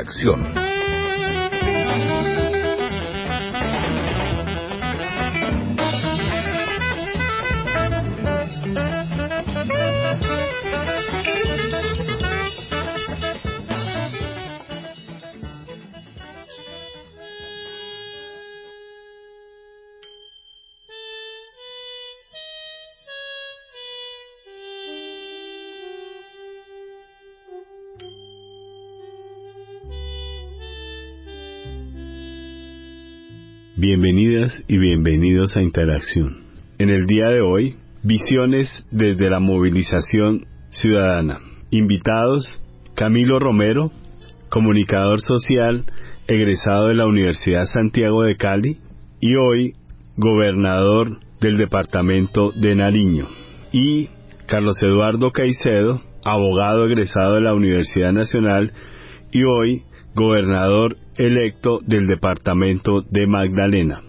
Interacción. Bienvenidas y bienvenidos a Interacción. En el día de hoy, visiones desde la movilización ciudadana. Invitados, Camilo Romero, comunicador social, egresado de la Universidad Santiago de Cali y hoy gobernador del departamento de Nariño. Y Carlos Eduardo Caicedo, abogado egresado de la Universidad Nacional y hoy gobernador electo del departamento de Magdalena.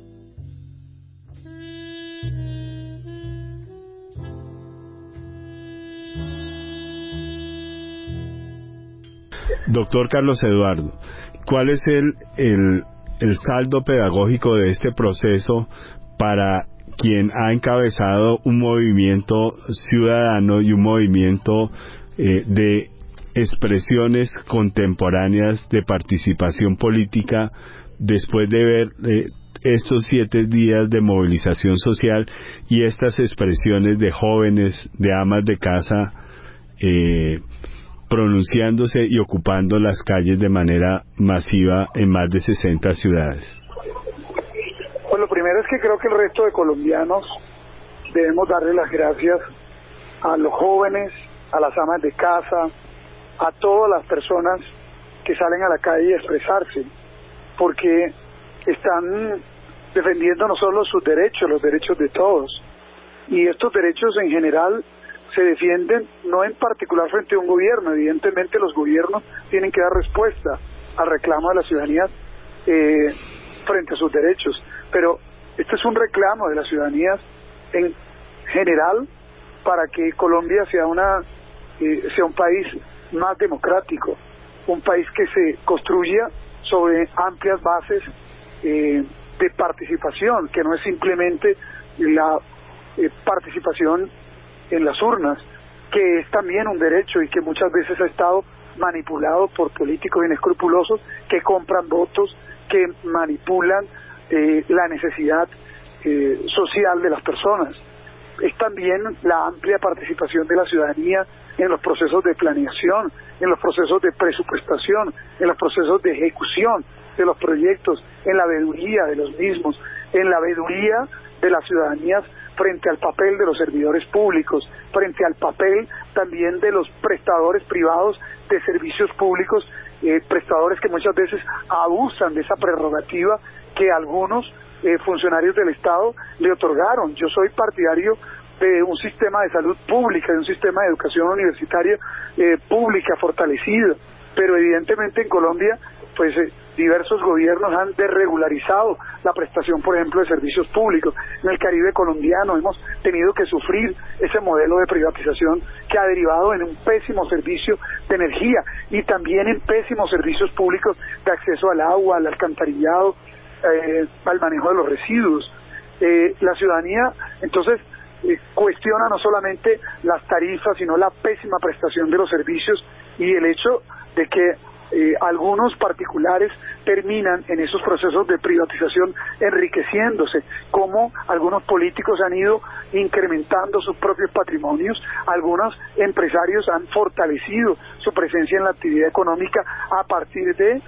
Doctor Carlos Eduardo, ¿cuál es el saldo pedagógico de este proceso para quien ha encabezado un movimiento ciudadano y un movimiento de expresiones contemporáneas de participación política después de ver estos 7 días de movilización social y estas expresiones de jóvenes, de amas de casa pronunciándose y ocupando las calles de manera masiva en más de 60 ciudades? Pues lo primero es que creo que el resto de colombianos debemos darle las gracias a los jóvenes, a las amas de casa, a todas las personas que salen a la calle a expresarse, porque están defendiendo no solo sus derechos, los derechos de todos, y estos derechos en general se defienden no en particular frente a un gobierno. Evidentemente los gobiernos tienen que dar respuesta al reclamo de la ciudadanía frente a sus derechos, pero este es un reclamo de la ciudadanía en general para que Colombia sea un país más democrático, un país que se construya sobre amplias bases de participación, que no es simplemente la participación en las urnas, que es también un derecho y que muchas veces ha estado manipulado por políticos inescrupulosos que compran votos, que manipulan la necesidad social de las personas. Es también la amplia participación de la ciudadanía en los procesos de planeación, en los procesos de presupuestación, en los procesos de ejecución de los proyectos, en la veeduría de los mismos, en la veeduría de las ciudadanías frente al papel de los servidores públicos, frente al papel también de los prestadores privados de servicios públicos, prestadores que muchas veces abusan de esa prerrogativa que algunos funcionarios del Estado le otorgaron. Yo soy partidario de un sistema de salud pública, de un sistema de educación universitaria pública fortalecido, pero evidentemente en Colombia pues diversos gobiernos han desregularizado la prestación, por ejemplo, de servicios públicos. En el Caribe colombiano hemos tenido que sufrir ese modelo de privatización que ha derivado en un pésimo servicio de energía y también en pésimos servicios públicos de acceso al agua, al alcantarillado, al manejo de los residuos. La ciudadanía entonces cuestiona no solamente las tarifas, sino la pésima prestación de los servicios y el hecho de que algunos particulares terminan en esos procesos de privatización enriqueciéndose, como algunos políticos han ido incrementando sus propios patrimonios, algunos empresarios han fortalecido su presencia en la actividad económica a partir de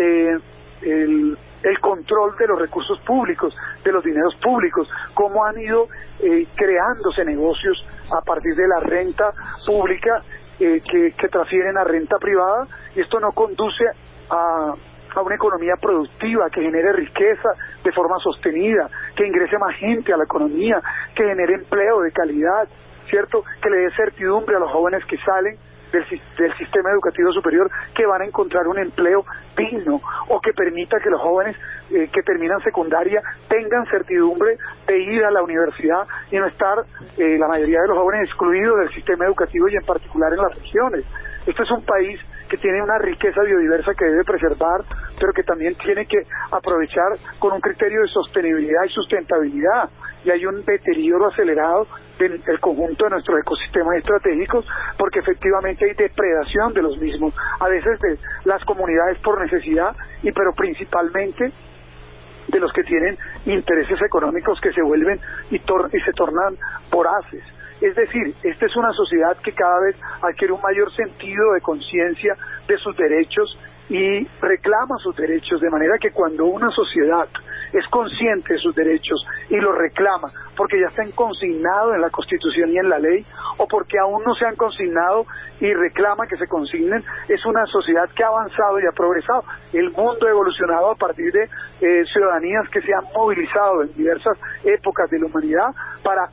el control de los recursos públicos, de los dineros públicos, cómo han ido creándose negocios a partir de la renta pública que transfieren a renta privada, y esto no conduce a una economía productiva que genere riqueza de forma sostenida, que ingrese más gente a la economía, que genere empleo de calidad, ¿cierto? Que le dé certidumbre a los jóvenes que salen del sistema educativo superior, que van a encontrar un empleo digno, o que permita que los jóvenes que terminan secundaria tengan certidumbre de ir a la universidad y no estar la mayoría de los jóvenes excluidos del sistema educativo y en particular en las regiones. Este es un país que tiene una riqueza biodiversa que debe preservar, pero que también tiene que aprovechar con un criterio de sostenibilidad y sustentabilidad. Y hay un deterioro acelerado del conjunto de nuestros ecosistemas estratégicos, porque efectivamente hay depredación de los mismos, a veces de las comunidades por necesidad, pero principalmente de los que tienen intereses económicos que se vuelven y se tornan voraces. Es decir, esta es una sociedad que cada vez adquiere un mayor sentido de conciencia de sus derechos y reclama sus derechos, de manera que cuando una sociedad es consciente de sus derechos y los reclama porque ya están consignados en la Constitución y en la ley, o porque aún no se han consignado y reclama que se consignen, es una sociedad que ha avanzado y ha progresado. El mundo ha evolucionado a partir de ciudadanías que se han movilizado en diversas épocas de la humanidad para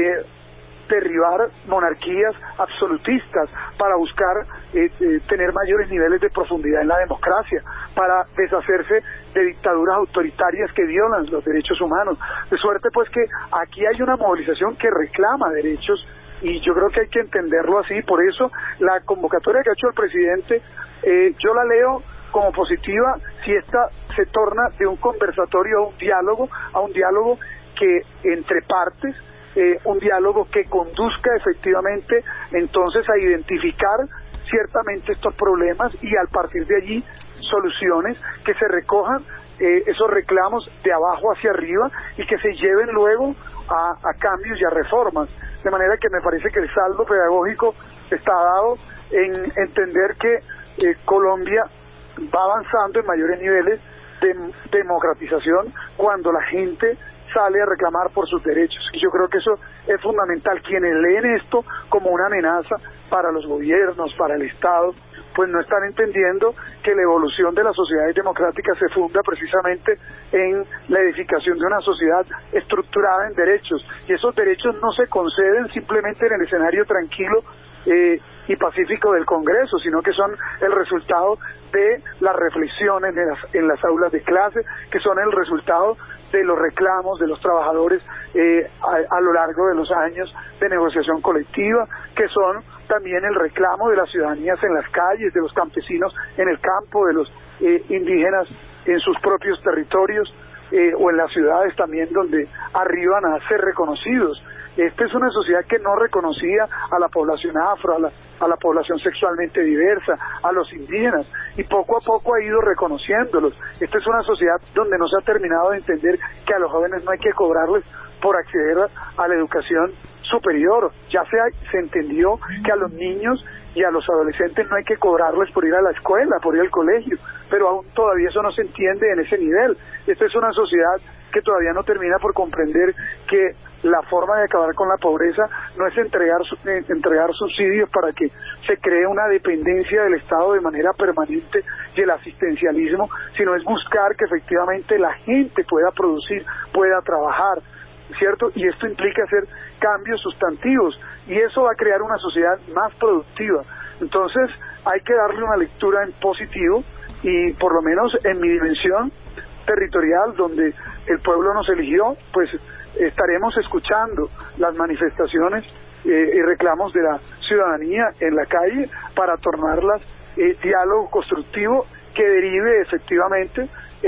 derribar monarquías absolutistas, para buscar tener mayores niveles de profundidad en la democracia, para deshacerse de dictaduras autoritarias que violan los derechos humanos. De suerte pues que aquí hay una movilización que reclama derechos, y yo creo que hay que entenderlo así. Por eso la convocatoria que ha hecho el presidente, yo la leo como positiva si esta se torna de un conversatorio a un diálogo que entre partes, un diálogo que conduzca efectivamente entonces a identificar ciertamente estos problemas y al partir de allí soluciones, que se recojan esos reclamos de abajo hacia arriba y que se lleven luego a cambios y a reformas. De manera que me parece que el saldo pedagógico está dado en entender que Colombia va avanzando en mayores niveles de democratización cuando la gente sale a reclamar por sus derechos. Y yo creo que eso es fundamental. Quienes leen esto como una amenaza para los gobiernos, para el Estado, pues no están entendiendo que la evolución de las sociedades democráticas se funda precisamente en la edificación de una sociedad estructurada en derechos, y esos derechos no se conceden simplemente en el escenario tranquilo y pacífico del Congreso, sino que son el resultado de las reflexiones en las aulas de clase, que son el resultado de los reclamos de los trabajadores a lo largo de los años de negociación colectiva, que son también el reclamo de las ciudadanías en las calles, de los campesinos en el campo, de los indígenas en sus propios territorios, o en las ciudades también donde arriban a ser reconocidos. Esta es una sociedad que no reconocía a la población afro, a la población sexualmente diversa, a los indígenas, y poco a poco ha ido reconociéndolos. Esta es una sociedad donde no se ha terminado de entender que a los jóvenes no hay que cobrarles por acceder a la educación superior. Ya se entendió que a los niños y a los adolescentes no hay que cobrarles por ir a la escuela, por ir al colegio, pero aún todavía eso no se entiende en ese nivel. Esta es una sociedad que todavía no termina por comprender que la forma de acabar con la pobreza no es entregar subsidios para que se cree una dependencia del Estado de manera permanente y el asistencialismo, sino es buscar que efectivamente la gente pueda producir, pueda trabajar, ¿cierto? Y esto implica hacer cambios sustantivos, y eso va a crear una sociedad más productiva. Entonces hay que darle una lectura en positivo, y por lo menos en mi dimensión territorial, donde el pueblo nos eligió, pues estaremos escuchando las manifestaciones y reclamos de la ciudadanía en la calle para tornarlas diálogo constructivo que derive efectivamente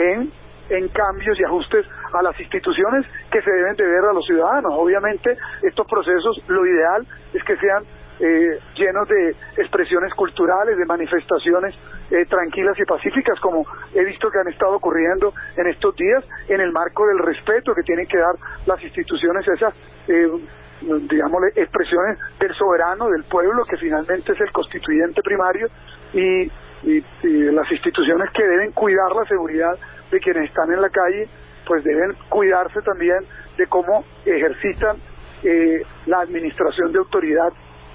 en cambios y ajustes a las instituciones que se deben de ver a los ciudadanos. Obviamente estos procesos, lo ideal es que sean llenos de expresiones culturales, de manifestaciones tranquilas y pacíficas, como he visto que han estado ocurriendo en estos días, en el marco del respeto que tienen que dar las instituciones, esas digámosle expresiones del soberano, del pueblo, que finalmente es el constituyente primario, y las instituciones que deben cuidar la seguridad de quienes están en la calle, pues deben cuidarse también de cómo ejercitan la administración de autoridad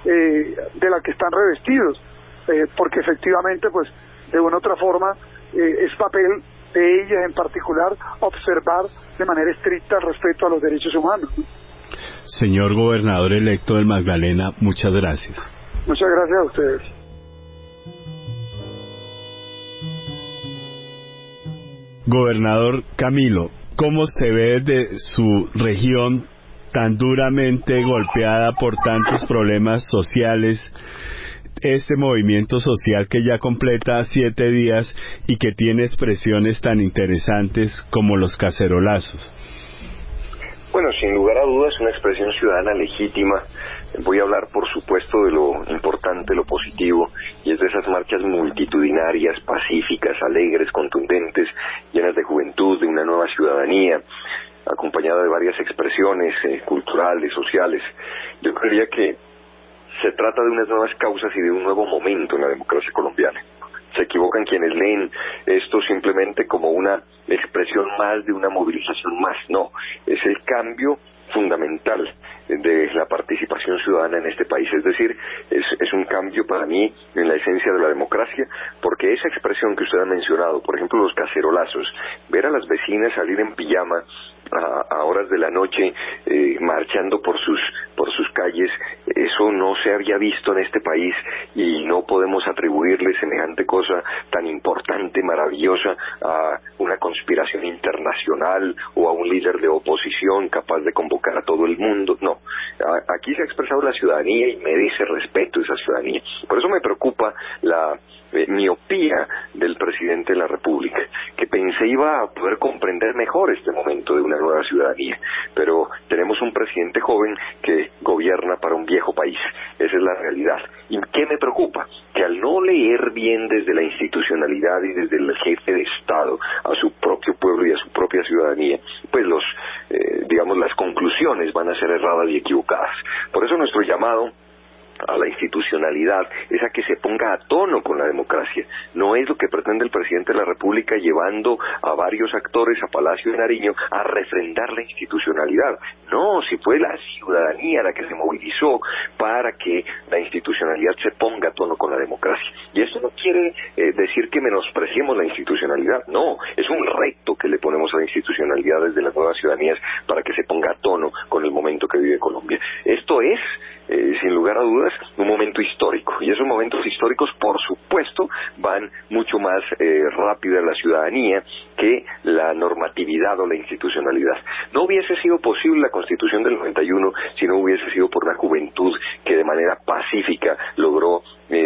de la que están revestidos, porque efectivamente pues de una u otra forma es papel de ellas en particular observar de manera estricta el respeto a los derechos humanos. Señor gobernador electo del Magdalena, muchas gracias. Muchas gracias a ustedes. Gobernador Camilo, ¿cómo se ve desde su región tan duramente golpeada por tantos problemas sociales, este movimiento social que ya completa 7 días y que tiene expresiones tan interesantes como los cacerolazos? Bueno, sin lugar a dudas, una expresión ciudadana legítima. Voy a hablar, por supuesto, de lo importante, lo positivo, y es de esas marchas multitudinarias, pacíficas, alegres, contundentes, llenas de juventud, de una nueva ciudadanía, acompañada de varias expresiones culturales, sociales. Yo creería que se trata de unas nuevas causas y de un nuevo momento en la democracia colombiana. Se equivocan quienes leen esto simplemente como una expresión más de una movilización más. No, es el cambio fundamental de la participación ciudadana en este país. Es decir, es un cambio para mí en la esencia de la democracia, porque esa expresión que usted ha mencionado, por ejemplo los cacerolazos, ver a las vecinas salir en pijama a horas de la noche marchando por sus calles, eso no se había visto en este país, y no podemos atribuirle semejante cosa tan importante, maravillosa, a una conspiración internacional o a un líder de oposición capaz de convocar a todo el mundo. No, aquí se ha expresado la ciudadanía y merece respeto esa ciudadanía. Por eso me preocupa la miopía del presidente de la República, que pensé iba a poder comprender mejor este momento de una nueva ciudadanía, pero tenemos un presidente joven que gobierna para un viejo país. Esa es la realidad. ¿Y qué me preocupa? Que al no leer bien desde la institucionalidad y desde el jefe de Estado a su propio pueblo y a su propia ciudadanía, pues las conclusiones van a ser erradas y equivocadas. Por eso nuestro llamado a la institucionalidad es a que se ponga a tono con la democracia. No es lo que pretende el presidente de la República, llevando a varios actores a Palacio de Nariño a refrendar la institucionalidad. No, si fue la ciudadanía la que se movilizó para que la institucionalidad se ponga a tono con la democracia. Y esto no quiere decir que menospreciemos la institucionalidad. No, es un reto que le ponemos a la institucionalidad desde las nuevas ciudadanías para que se ponga a tono con el momento que vive Colombia. Esto es, sin lugar a dudas, un momento histórico, y esos momentos históricos, por supuesto, van mucho más rápido a la ciudadanía que la normatividad o la institucionalidad. No hubiese sido posible la Constitución del 91 si no hubiese sido por la juventud que de manera pacífica logró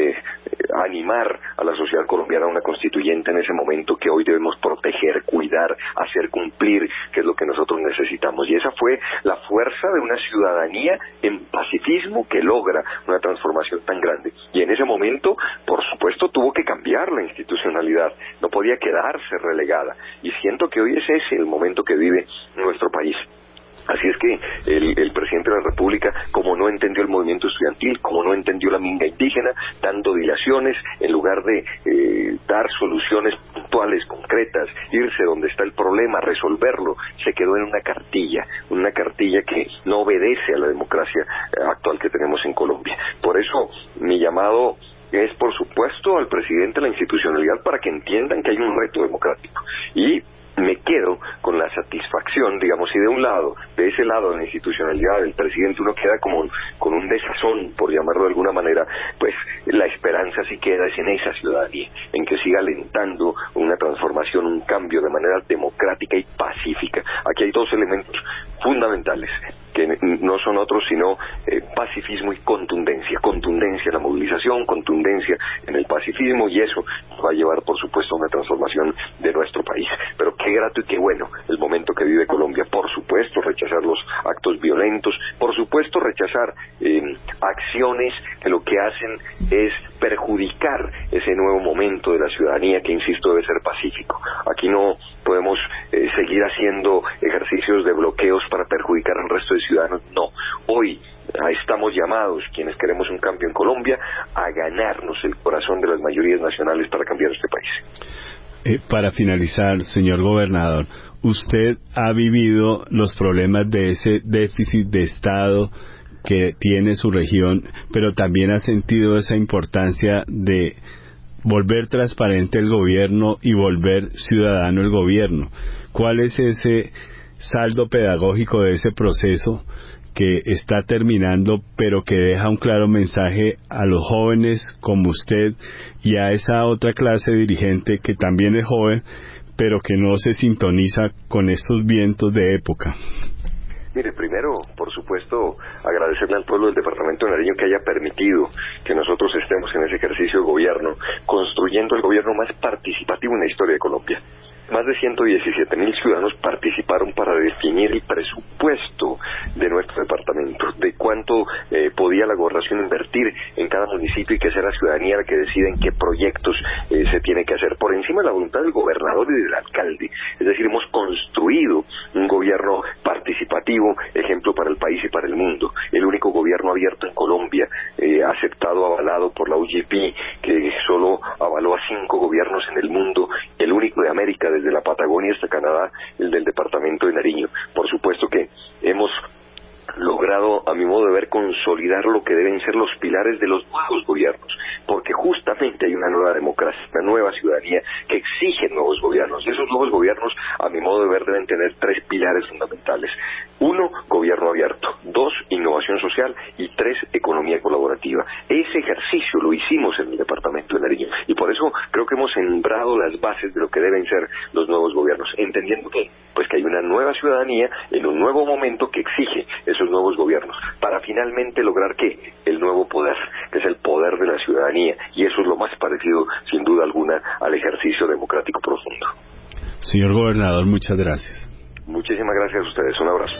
animar a la sociedad colombiana a una constituyente en ese momento que hoy debemos proteger, cuidar, hacer cumplir, que es lo que nosotros necesitamos. Y esa fue la fuerza de una ciudadanía en pacifismo que logra una transformación tan grande. Y en ese momento, por supuesto, tuvo que cambiar la institucionalidad, no podía quedarse relegada. Y siento que hoy es ese el momento que vive nuestro país. Así es que el presidente de la República, como no entendió el movimiento estudiantil, como no entendió la minga indígena, dando dilaciones en lugar de dar soluciones puntuales, concretas, irse donde está el problema, resolverlo, se quedó en una cartilla que no obedece a la democracia actual que tenemos en Colombia. Por eso mi llamado es, por supuesto, al presidente de la institucionalidad para que entiendan que hay un reto democrático. Y me quedo con la satisfacción, digamos, si de ese lado de la institucionalidad del presidente uno queda como con un desazón, por llamarlo de alguna manera, pues la esperanza sí queda es en esa ciudadanía, en que siga alentando una transformación, un cambio de manera democrática y pacífica. Aquí hay dos elementos fundamentales, que no son otros sino pacifismo y contundencia en la movilización, contundencia en el pacifismo, y eso va a llevar, por supuesto, a una transformación de nuestro país. Pero qué grato y qué bueno el momento que vive Colombia. Por supuesto, rechazar los actos violentos, por supuesto, rechazar acciones que lo que hacen es perjudicar ese nuevo momento de la ciudadanía que, insisto, debe ser pacífico. Aquí no podemos seguir haciendo ejercicios de bloqueos para perjudicar al resto de ciudadanos. No, hoy estamos llamados, quienes queremos un cambio en Colombia, a ganarnos el corazón de las mayorías nacionales para cambiar este país. Para finalizar, señor gobernador, usted ha vivido los problemas de ese déficit de Estado que tiene su región, pero también ha sentido esa importancia de volver transparente el gobierno y volver ciudadano el gobierno. ¿Cuál es ese saldo pedagógico de ese proceso que está terminando, pero que deja un claro mensaje a los jóvenes como usted y a esa otra clase dirigente que también es joven, pero que no se sintoniza con estos vientos de época? Mire, primero, por supuesto, agradecerle al pueblo del departamento de Nariño que haya permitido que nosotros estemos en ese ejercicio de gobierno, construyendo el gobierno más participativo en la historia de Colombia. Más de 117.000 ciudadanos participaron para definir el presupuesto de nuestro departamento, de cuánto podía la gobernación invertir en cada municipio y que sea la ciudadanía la que decida en qué proyectos se tiene que hacer, por encima de la voluntad del gobernador y del alcalde. Es decir, hemos construido un gobierno participativo, ejemplo para el país y para el mundo. El único gobierno abierto en Colombia, aceptado, avalado por la UGP, que solo avaló a 5 gobiernos en el mundo, el único de América, desde la Patagonia hasta Canadá, el del departamento de Nariño. Por supuesto que hemos logrado, a mi modo de ver, consolidar lo que deben ser los pilares de los nuevos gobiernos, porque justamente hay una nueva democracia, una nueva ciudadanía que exige nuevos gobiernos, y esos nuevos gobiernos, a mi modo de ver, deben tener 3 pilares fundamentales. 1, gobierno abierto. 2, innovación social. Y 3, economía colaborativa. Ese ejercicio lo hicimos en el departamento de Nariño, y por eso creo que hemos sembrado las bases de lo que deben ser los nuevos gobiernos, entendiendo que hay una nueva ciudadanía en un nuevo momento que exige esos nuevos gobiernos, para finalmente lograr que el nuevo poder, que es el poder de la ciudadanía, y eso es lo más parecido, sin duda alguna, al ejercicio democrático profundo. Señor gobernador, muchas gracias. Muchísimas gracias a ustedes, un abrazo.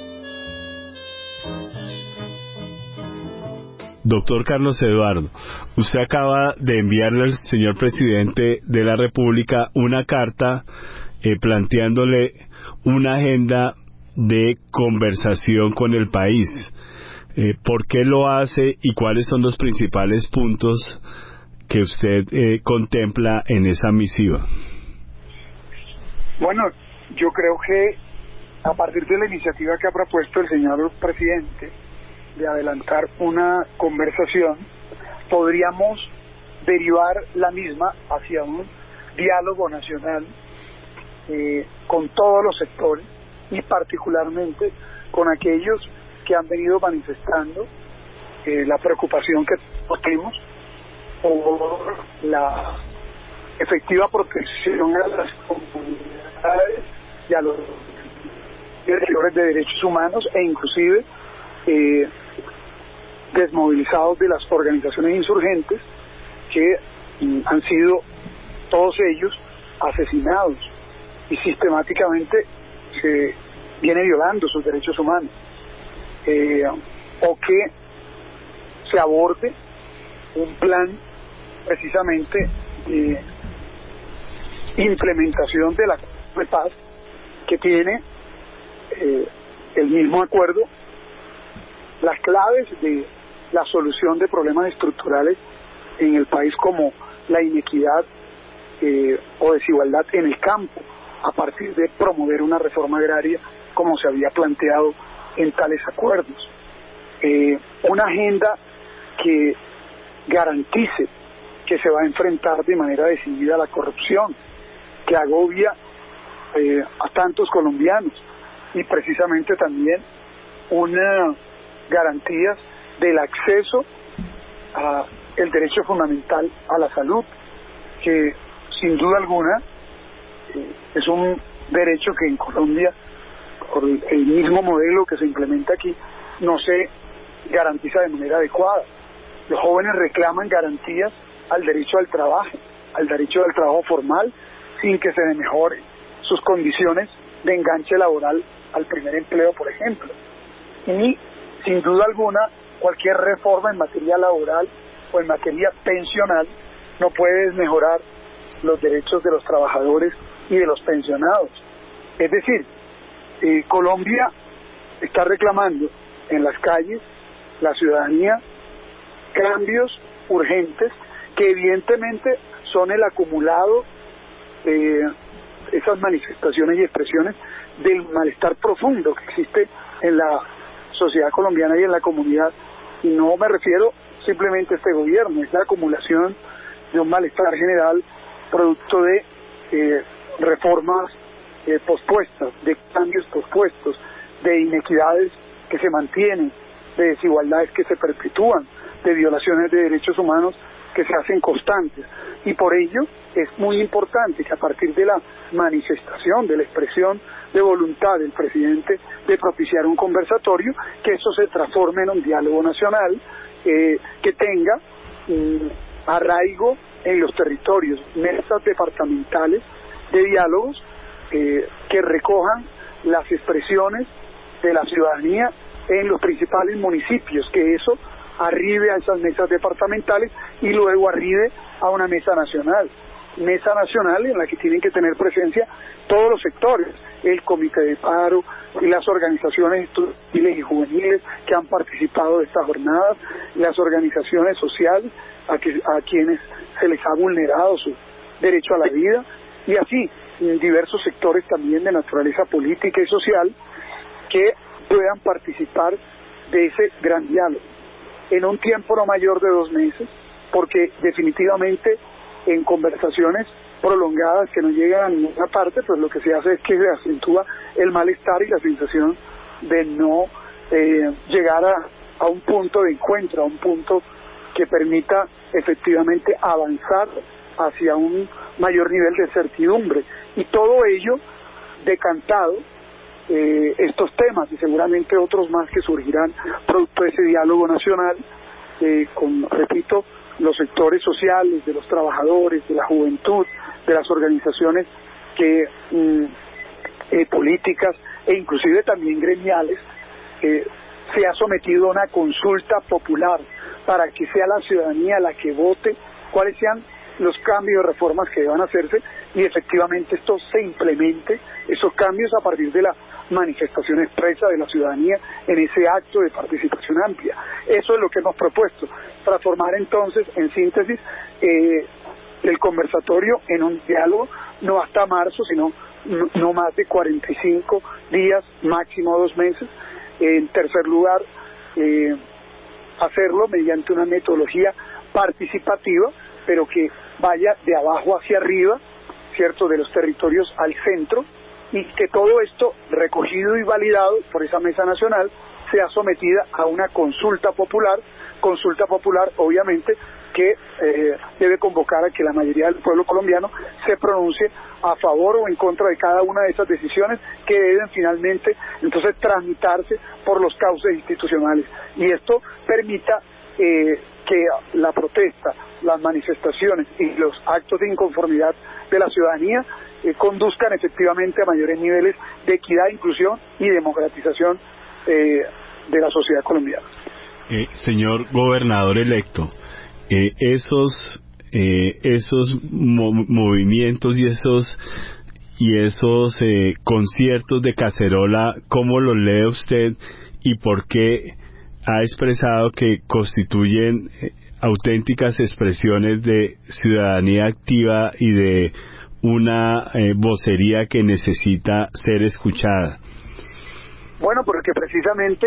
Doctor Carlos Eduardo, usted acaba de enviarle al señor presidente de la República una carta planteándole una agenda de conversación con el país. ¿Por qué lo hace y cuáles son los principales puntos que usted contempla en esa misiva? Bueno, yo creo que a partir de la iniciativa que ha propuesto el señor presidente de adelantar una conversación, podríamos derivar la misma hacia un diálogo nacional con todos los sectores y particularmente con aquellos que han venido manifestando la preocupación que tenemos por la efectiva protección a las comunidades y a los defensores de derechos humanos, e inclusive desmovilizados de las organizaciones insurgentes que han sido todos ellos asesinados y sistemáticamente se viene violando sus derechos humanos, o que se aborde un plan precisamente de implementación de la paz que tiene el mismo acuerdo las claves de la solución de problemas estructurales en el país, como la inequidad o desigualdad en el campo, a partir de promover una reforma agraria como se había planteado en tales acuerdos. Una agenda que garantice que se va a enfrentar de manera decidida a la corrupción que agobia a tantos colombianos, y precisamente también una garantías del acceso a el derecho fundamental a la salud, que sin duda alguna es un derecho que en Colombia, por el mismo modelo que se implementa aquí, no se garantiza de manera adecuada. Los jóvenes reclaman garantías al derecho al trabajo formal, sin que se mejoren sus condiciones de enganche laboral al primer empleo, por ejemplo. Y sin duda alguna, cualquier reforma en materia laboral o en materia pensional no puede mejorar los derechos de los trabajadores y de los pensionados. Es decir, Colombia está reclamando en las calles, la ciudadanía, cambios urgentes que evidentemente son el acumulado de esas manifestaciones y expresiones del malestar profundo que existe en la sociedad colombiana y en la comunidad, y no me refiero simplemente a este gobierno, es la acumulación de un malestar general producto de reformas pospuestas, de cambios pospuestos, de inequidades que se mantienen, de desigualdades que se perpetúan, de violaciones de derechos humanos que se hacen constantes, y por ello es muy importante que a partir de la manifestación, de la expresión de voluntad del presidente de propiciar un conversatorio, que eso se transforme en un diálogo nacional que tenga arraigo en los territorios, mesas departamentales de diálogos que recojan las expresiones de la ciudadanía en los principales municipios, que eso arribe a esas mesas departamentales y luego arribe a una mesa nacional en la que tienen que tener presencia todos los sectores, el comité de paro y las organizaciones estudiantiles y juveniles que han participado de estas jornadas, las organizaciones sociales a quienes se les ha vulnerado su derecho a la vida, y así diversos sectores también de naturaleza política y social que puedan participar de ese gran diálogo en un tiempo no mayor de 2 meses, porque definitivamente en conversaciones prolongadas que no llegan a ninguna parte, pues lo que se hace es que se acentúa el malestar y la sensación de no llegar a un punto de encuentro, a un punto que permita efectivamente avanzar hacia un mayor nivel de certidumbre, y todo ello decantado estos temas y seguramente otros más que surgirán producto de ese diálogo nacional con, repito, los sectores sociales, de los trabajadores, de la juventud, de las organizaciones que políticas e inclusive también gremiales, se ha sometido a una consulta popular para que sea la ciudadanía la que vote cuáles sean los cambios, reformas que deban hacerse, y efectivamente esto se implemente, esos cambios a partir de la manifestación expresa de la ciudadanía en ese acto de participación amplia. Eso es lo que hemos propuesto, transformar entonces, en síntesis, el conversatorio en un diálogo, no hasta marzo, sino no más de 45 días, máximo 2 meses. En tercer lugar, hacerlo mediante una metodología participativa, pero que vaya de abajo hacia arriba, ¿cierto?, de los territorios al centro, y que todo esto, recogido y validado por esa mesa nacional, sea sometida a una consulta popular obviamente que debe convocar a que la mayoría del pueblo colombiano se pronuncie a favor o en contra de cada una de esas decisiones que deben finalmente entonces tramitarse por los cauces institucionales, y esto permita que la protesta, las manifestaciones y los actos de inconformidad de la ciudadanía conduzcan efectivamente a mayores niveles de equidad, inclusión y democratización de la sociedad colombiana. Señor gobernador electo, esos movimientos y esos conciertos de cacerola, ¿cómo los lee usted y por qué ha expresado que constituyen auténticas expresiones de ciudadanía activa y de una vocería que necesita ser escuchada? Bueno, porque precisamente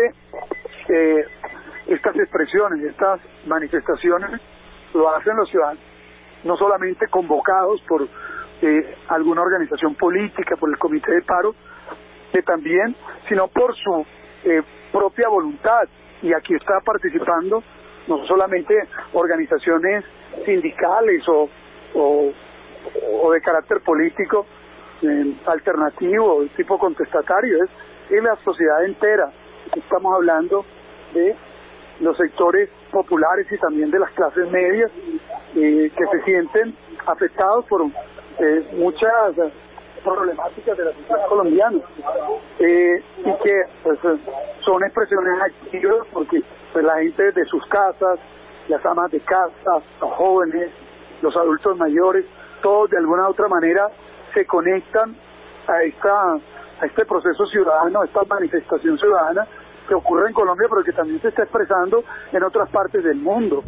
estas expresiones, estas manifestaciones lo hacen los ciudadanos, no solamente convocados por alguna organización política, por el comité de paro, que también, sino por su propia voluntad. Y aquí está participando no solamente organizaciones sindicales o de carácter político alternativo, de tipo contestatario, es la sociedad entera. Estamos hablando de los sectores populares y también de las clases medias que se sienten afectados por muchas problemáticas de la sociedad colombiana y que pues, son expresiones activas porque pues, la gente de sus casas, las amas de casa, los jóvenes, los adultos mayores, todos de alguna u otra manera se conectan a este proceso ciudadano, a esta manifestación ciudadana que ocurre en Colombia, pero que también se está expresando en otras partes del mundo.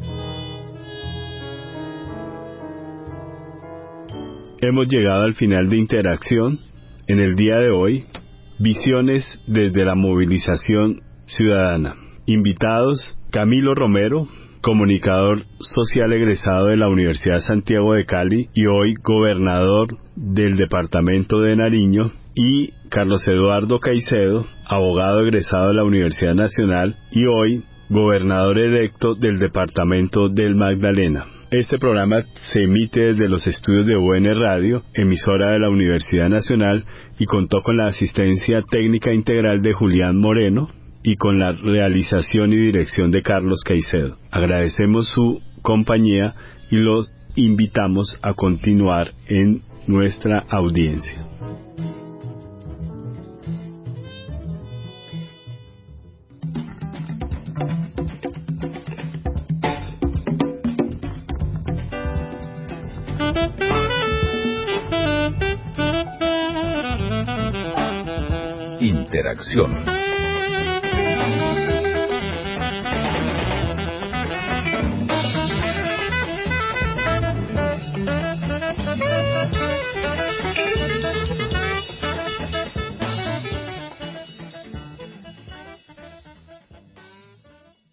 Hemos llegado al final de Interacción. En el día de hoy, visiones desde la movilización ciudadana. Invitados: Camilo Romero, comunicador social egresado de la Universidad Santiago de Cali y hoy gobernador del departamento de Nariño, y Carlos Eduardo Caicedo, abogado egresado de la Universidad Nacional y hoy gobernador electo del departamento del Magdalena. Este programa se emite desde los estudios de UN Radio, emisora de la Universidad Nacional, y contó con la asistencia técnica integral de Julián Moreno y con la realización y dirección de Carlos Caicedo. Agradecemos su compañía y los invitamos a continuar en nuestra audiencia. Interacción.